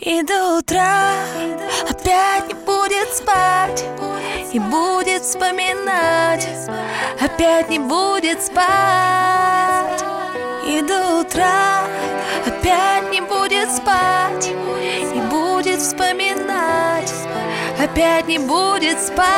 И до утра опять не будет спать, и будет вспоминать, опять не будет спать. И до утра опять не будет спать, и будет вспоминать, опять не будет спать.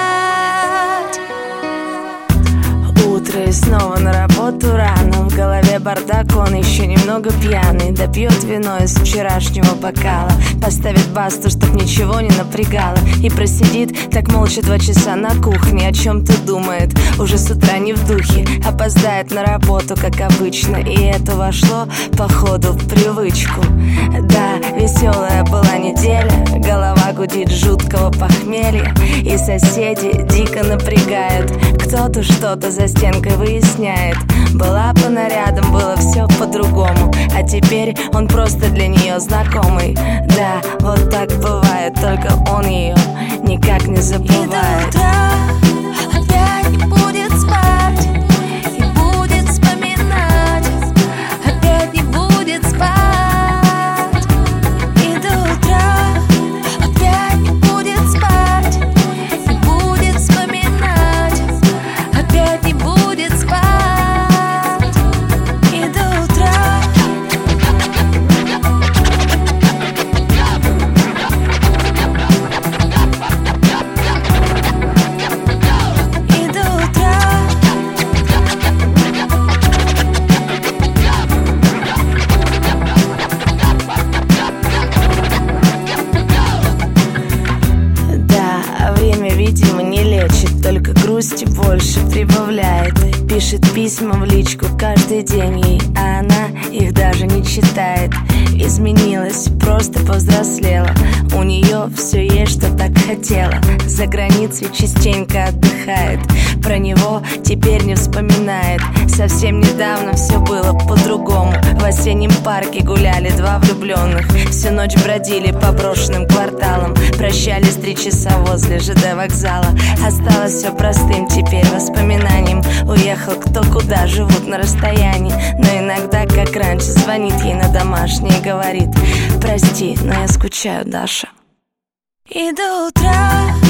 Утро и снова на работу рано. В голове бардак, он еще немного пьяный. Допьет вино из вчерашнего бокала, поставит басту, чтоб ничего не напрягало, и просидит так молча 2 часа на кухне. О чем-то думает, уже с утра не в духе. Опоздает на работу, как обычно, и это вошло, походу, в привычку. Да, веселая была неделя, голова гудит жуткого похмелья, и соседи дико напрягают. Кто-то что-то за стенкой выясняет. Была по нарядам, было все по-другому, а теперь он просто для нее знакомый. Да, вот так бывает, только он ее никак не забывает. И до утра опять не будет спать, и будет вспоминать, опять не будет спать. И до утра опять не будет спать, и будет вспоминать, опять не будет спать. И до утра. И до утра. Да, время, видимо, не лечит, только грусти больше прибавляет. Пишет письма в личку каждый день ей, а она их даже не читает. Изменилась, просто повзрослела, у нее все есть, что так хотела. За границей частенько отдыхает, про него теперь не вспоминает. Совсем недавно все было по-другому. В осеннем парке гуляли 2 влюбленных, всю ночь бродили по брошенным кварталам, прощались 3 часа возле ЖД вокзала. Осталось все простым теперь воспоминанием. Уехал кто куда, живут на расстоянии, но иногда, как раньше, звонит ей на домашний и говорит: прости, но я скучаю, Даша. И до утра.